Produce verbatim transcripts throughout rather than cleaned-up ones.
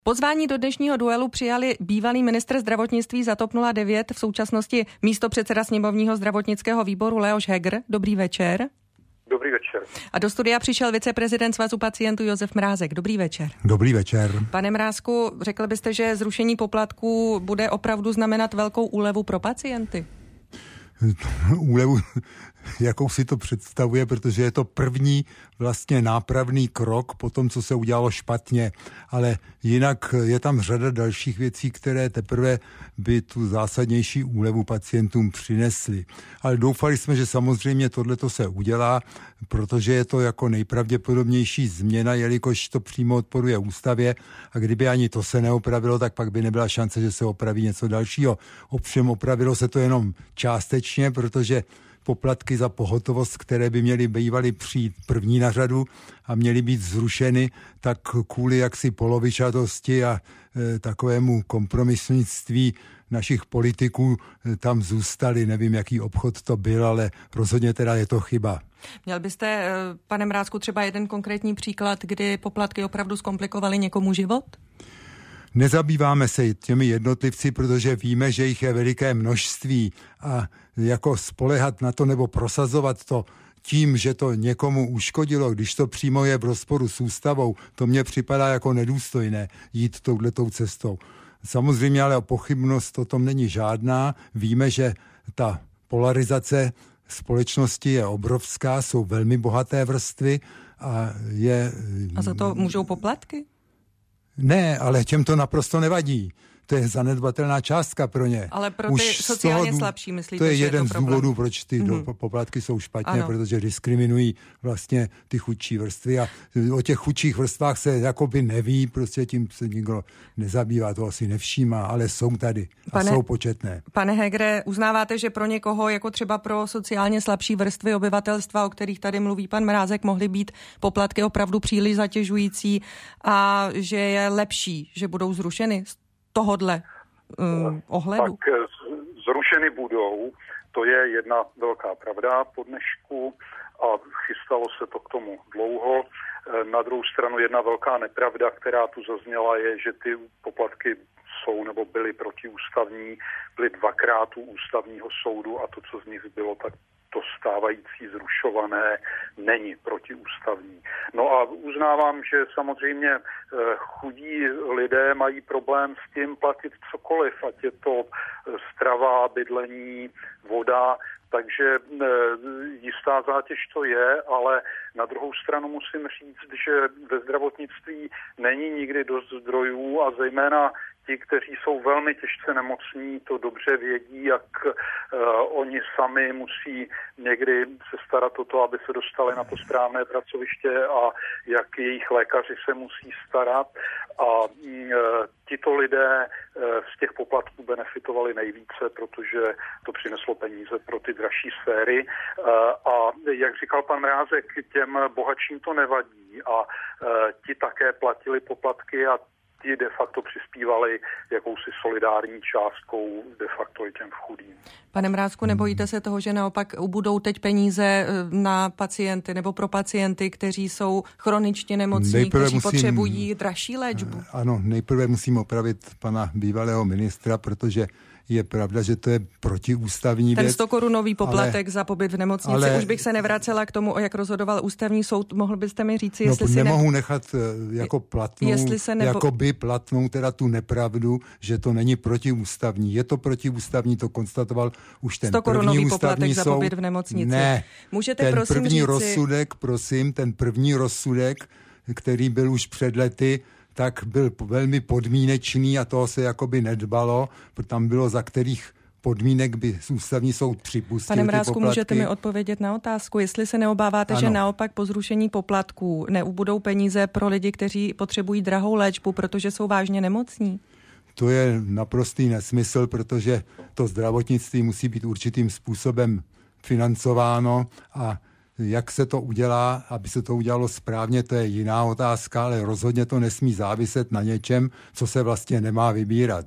Pozvání do dnešního duelu přijali bývalý ministr zdravotnictví za TOP nula devět, v současnosti místopředseda sněmovního zdravotnického výboru Leoš Heger. Dobrý večer. Dobrý večer. A do studia přišel viceprezident Svazu pacientů Josef Mrázek. Dobrý večer. Dobrý večer. Pane Mrázku, řekl byste, že zrušení poplatků bude opravdu znamenat velkou úlevu pro pacienty? Úlevu, jakou si to představuje, protože je to první vlastně nápravný krok po tom, co se udělalo špatně, ale jinak je tam řada dalších věcí, které teprve by tu zásadnější úlevu pacientům přinesly. Ale doufali jsme, že samozřejmě tohleto se udělá, protože je to jako nejpravděpodobnější změna, jelikož to přímo odporuje ústavě a kdyby ani to se neopravilo, tak pak by nebyla šance, že se opraví něco dalšího. Ovšem opravilo se to jenom částečně, protože poplatky za pohotovost, které by měly bývaly přijít první na řadu a měly být zrušeny, tak kvůli jaksi polovičatosti a e, takovému kompromisnictví našich politiků e, tam zůstali. Nevím, jaký obchod to byl, ale rozhodně teda je to chyba. Měl byste, pane Mrázku, třeba jeden konkrétní příklad, kdy poplatky opravdu zkomplikovaly někomu život? Nezabýváme se těmi jednotlivci, protože víme, že jich je veliké množství a jako spolehat na to nebo prosazovat to tím, že to někomu uškodilo, když to přímo je v rozporu s ústavou, to mně připadá jako nedůstojné jít touhletou cestou. Samozřejmě ale o pochybnost o tom není žádná. Víme, že ta polarizace společnosti je obrovská, jsou velmi bohaté vrstvy a je... A za to můžou poplatky? Ne, ale těm to naprosto nevadí. To je zanedbatelná částka pro ně. Ale pro ty Už sociálně slabší, myslíte, to je že jeden je to z problém? důvodů, proč ty mm-hmm. poplatky jsou špatně, ano. Protože diskriminují vlastně ty chudší vrstvy a o těch chudších vrstvách se jakoby neví, prostě tím se nikdo nezabývá, to asi nevšímá, ale jsou tady a pane, jsou početné. Pane Hegre, uznáváte, že pro někoho, jako třeba pro sociálně slabší vrstvy obyvatelstva, o kterých tady mluví pan Mrázek, mohly být poplatky opravdu příliš zatěžující a že je lepší, že budou zrušeny tohodle um, ohledu? Tak zrušeny budou, to je jedna velká pravda po dnešku a chystalo se to k tomu dlouho. Na druhou stranu jedna velká nepravda, která tu zazněla, je, že ty poplatky jsou nebo byly protiústavní, byly dvakrát u ústavního soudu a to, co z nich zbylo, tak to stávající zrušované není protiústavní. No a uznávám, že samozřejmě chudí lidé mají problém s tím platit cokoliv, ať je to strava, bydlení, voda, takže jistá zátěž to je, ale na druhou stranu musím říct, že ve zdravotnictví není nikdy dost zdrojů a zejména ti, kteří jsou velmi těžce nemocní, to dobře vědí, jak uh, oni sami musí někdy se starat o to, aby se dostali na to správné pracoviště a jak jejich lékaři se musí starat. A uh, tito lidé uh, z těch poplatků benefitovali nejvíce, protože to přineslo peníze pro ty dražší sféry. Uh, a jak říkal pan Mrázek, těm bohatším to nevadí a uh, ti také platili poplatky a ti de facto přispívali jakousi solidární částkou de facto i těm chudým. Pane Mrázku, nebojíte se toho, že naopak ubudou teď peníze na pacienty nebo pro pacienty, kteří jsou chroničně nemocní, nejprve kteří musím, potřebují dražší léčbu? Ano, nejprve musím opravit pana bývalého ministra, protože je pravda, že to je protiústavní Ten věc. sto korunový poplatek ale, za pobyt v nemocnici. Ale, už bych se nevracela k tomu, jak rozhodoval ústavní soud. Mohl byste mi říci, jestli no, si nemohu ne... nechat jako platnou, jestli se nebo... jako by platnou teda tu nepravdu, že to není protiústavní. Je to protiústavní, to konstatoval už ten sto korunový první poplatek ústavní za soud. pobyt v nemocnici. Ne, Můžete ten prosím první říci... rozsudek, prosím, ten první rozsudek, který byl už před lety, tak byl velmi podmínečný a toho se jakoby nedbalo, protože tam bylo za kterých podmínek by ústavní soud připustil. Pane Mrázku, můžete mi odpovědět na otázku, jestli se neobáváte, ano. že naopak po zrušení poplatků neubudou peníze pro lidi, kteří potřebují drahou léčbu, protože jsou vážně nemocní? To je naprostý nesmysl, protože to zdravotnictví musí být určitým způsobem financováno a jak se to udělá, aby se to udělalo správně, to je jiná otázka, ale rozhodně to nesmí záviset na něčem, co se vlastně nemá vybírat.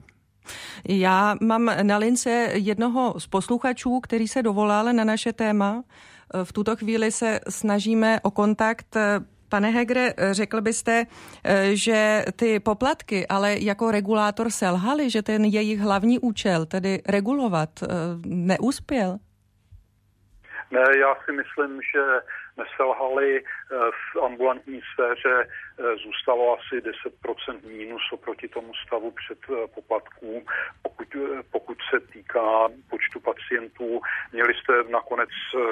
Já mám na lince jednoho z posluchačů, který se dovolal na naše téma. V tuto chvíli se snažíme o kontakt. Pane Hegre, řekl byste, že ty poplatky ale jako regulátor selhaly, že ten jejich hlavní účel, tedy regulovat, neuspěl? Ne, já si myslím, že neselhali. V ambulantní sféře zůstalo asi deset procent mínus oproti tomu stavu před poplatků. Pokud, pokud se týká počtu pacientů, měli jste nakonec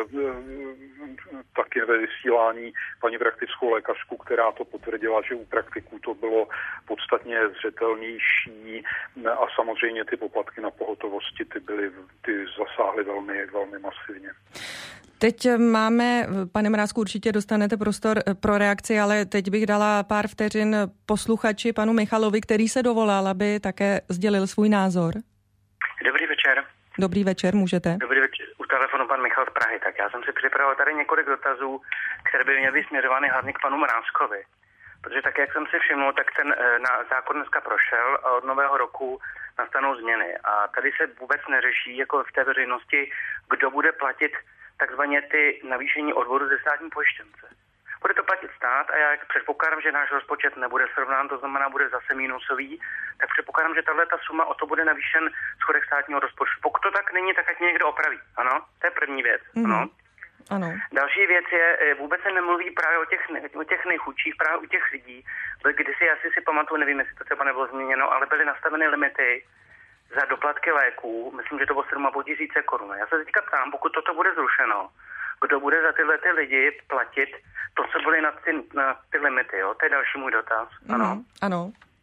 taky ve vysílání paní praktickou lékařku, která to potvrdila, že u praktiků to bylo podstatně zřetelnější a samozřejmě ty poplatky na pohotovosti ty byly, ty zasáhly velmi, velmi masivně. Teď máme, pane Mrázku, určitě dostanete prostor pro reakci, ale teď bych dala pár vteřin posluchači panu Michalovi, který se dovolal, aby také sdělil svůj názor. Dobrý večer. Dobrý večer, můžete. Dobrý večer. U telefonu pan Michal z Prahy. Tak já jsem si připravil tady několik dotazů, které by měly být směřovány hlavně k panu Mrázkovi. Protože tak, jak jsem si všiml, tak ten na zákon dneska prošel a od nového roku nastanou změny. A tady se vůbec neřeší jako v té veřejnosti, kdo bude platit takzvaně ty navýšení odvodu ze státní pojištěnce. Bude to platit stát a já předpokládám, že náš rozpočet nebude srovnán, to znamená, bude zase mínusový, tak předpokládám, že tahle ta suma o to bude navýšen schodek státního rozpočtu. Pokud to tak není, tak ať mě někdo opraví. Ano, to je první věc. Mm-hmm. Ano. Ano. Další věc je, vůbec se nemluví právě o těch, o těch nejchudších, právě u těch lidí. Kdysi, já si si pamatuju, nevím, jestli to třeba nebylo změněno, ale byly nastaveny limity za doplatky léků, myslím, že to bylo sedm a půl tisíce korun. Já se teďka ptám, pokud toto bude zrušeno, kdo bude za tyhle ty lidi platit to, co byly na ty, na ty limity, jo? To je další můj dotaz. Ano. Mm, ano.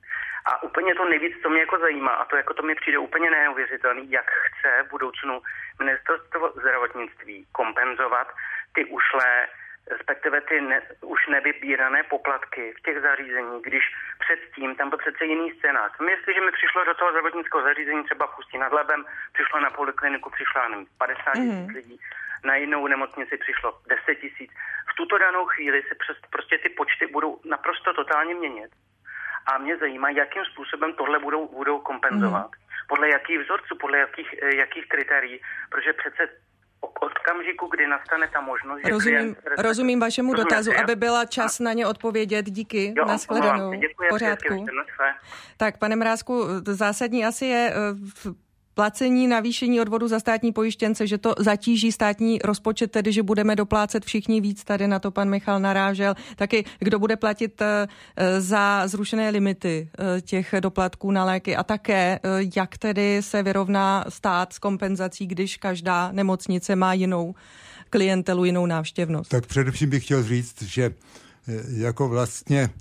A úplně to nejvíc, co mě jako zajímá, a to jako to mi přijde úplně neuvěřitelný, jak chce v budoucnu ministerstvo zdravotnictví kompenzovat ty ušlé, respektive ty ne, už nevybírané poplatky v těch zařízení, když předtím tam byl přece jiný scénář. Jestliže mi přišlo do toho zdravotnického zařízení třeba v Ústí nad Labem, přišlo na polikliniku, přišlo nevím, padesát tisíc mm. lidí, na jinou nemocnici přišlo deset tisíc. V tuto danou chvíli se přes, prostě ty počty budou naprosto totálně měnit. A mě zajímá, jakým způsobem tohle budou, budou kompenzovat. Mm. Podle jakých vzorců, podle jakých, jakých kritérií, protože přece od okamžiku, kdy nastane ta možnost, že rozumím, klient... Rozumím vašemu rozumím, dotazu, já? aby byla čas na ně odpovědět. Díky, jo, nashledanou. Děkuji, v pořádku. Děkuji, tak, pane Mrázku, zásadní asi je v placení navýšení odvodu za státní pojištěnce, že to zatíží státní rozpočet, tedy že budeme doplácet všichni víc, tady na to pan Michal narážel. Taky kdo bude platit za zrušené limity těch doplatků na léky a také jak tedy se vyrovná stát s kompenzací, když každá nemocnice má jinou klientelu, jinou návštěvnost. Tak především bych chtěl říct, že jako vlastně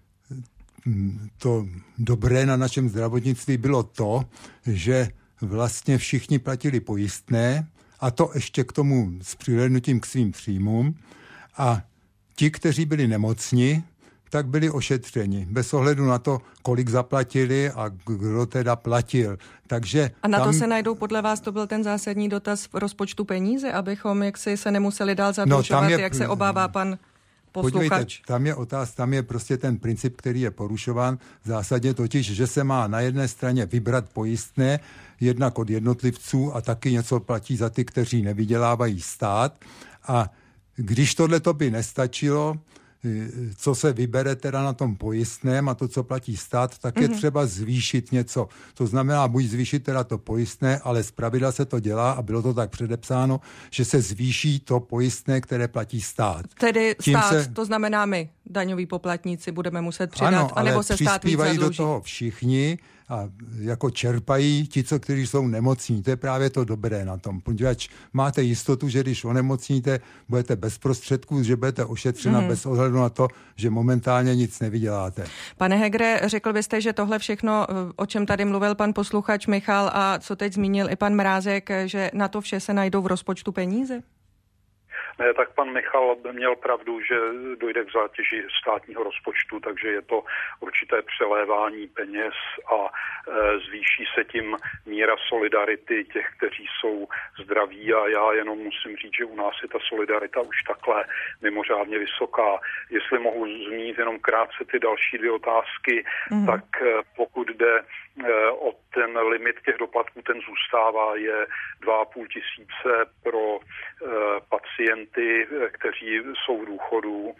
to dobré na našem zdravotnictví bylo to, že vlastně všichni platili pojistné a to ještě k tomu s přihlédnutím k svým příjmům a ti, kteří byli nemocni, tak byli ošetřeni. Bez ohledu na to, kolik zaplatili a kdo teda platil. Takže a na tam... to se najdou podle vás, to byl ten zásadní dotaz v rozpočtu peníze, abychom jaksi se nemuseli dál zadlužovat, no, je... jak se obává pan posluchač. Podívejte, tam je otáz, tam je prostě ten princip, který je porušován v zásadě totiž, že se má na jedné straně vybrat pojistné, jednak od jednotlivců a taky něco platí za ty, kteří nevydělávají stát. A když tohleto by nestačilo, co se vybere teda na tom pojistném a to, co platí stát, tak je mm-hmm. třeba zvýšit něco. To znamená, buď zvýšit teda to pojistné, ale zpravidla se to dělá a bylo to tak předepsáno, že se zvýší to pojistné, které platí stát. Tedy Tím stát, se... to znamená my, daňoví poplatníci, budeme muset přidat, ano, anebo se stát víc zadluží. Do toho všichni a jako čerpají ti, co, kteří jsou nemocní. To je právě to dobré na tom. Protože máte jistotu, že když onemocníte, budete bez prostředků, že budete ošetřena mm. bez ohledu na to, že momentálně nic nevyděláte. Pane Hegre, řekl byste, že tohle všechno, o čem tady mluvil pan posluchač Michal a co teď zmínil i pan Mrázek, že na to vše se najdou v rozpočtu peníze? Ne, tak pan Michal měl pravdu, že dojde k zátěži státního rozpočtu, takže je to určité přelévání peněz a e, zvýší se tím míra solidarity těch, kteří jsou zdraví a já jenom musím říct, že u nás je ta solidarita už takhle mimořádně vysoká. Jestli mohu zmínit jenom krátce ty další dvě otázky, mm. tak e, pokud jde e, o ten limit těch doplatků, ten zůstává, je dva a půl tisíce pro e, pacienty, kteří jsou v důchodu.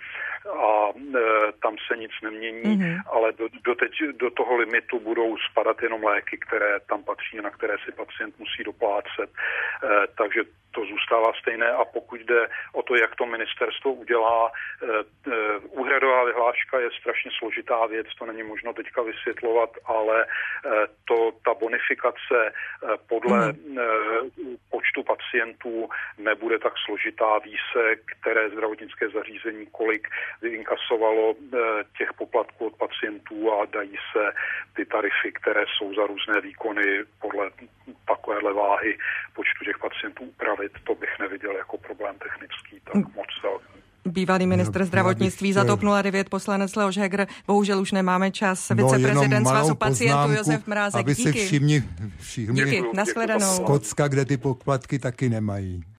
a tam se nic nemění, mm-hmm. ale do, do, teď, do toho limitu budou spadat jenom léky, které tam patří, na které si pacient musí doplácet. Takže to zůstává stejné a pokud jde o to, jak to ministerstvo udělá, úhradová vyhláška je strašně složitá věc, to není možno teďka vysvětlovat, ale to, ta bonifikace podle mm. počtu pacientů nebude tak složitá. Ví se, které zdravotnické zařízení kolik vyinkasovalo těch poplatků od pacientů a dají se ty tarify, které jsou za různé výkony podle takovéhle váhy počtu těch pacientů upravit. To bych neviděl jako problém technický tak moc velký. Bývalý ministr no, zdravotnictví za TOP nula devět, poslanec Leoš Heger. Bohužel už nemáme čas. Viceprezident no, Svazu pacientů Josef Mrázek. Aby díky. se všimni, všimni díky, nashledanou. Skotska, kde ty poplatky taky nemají.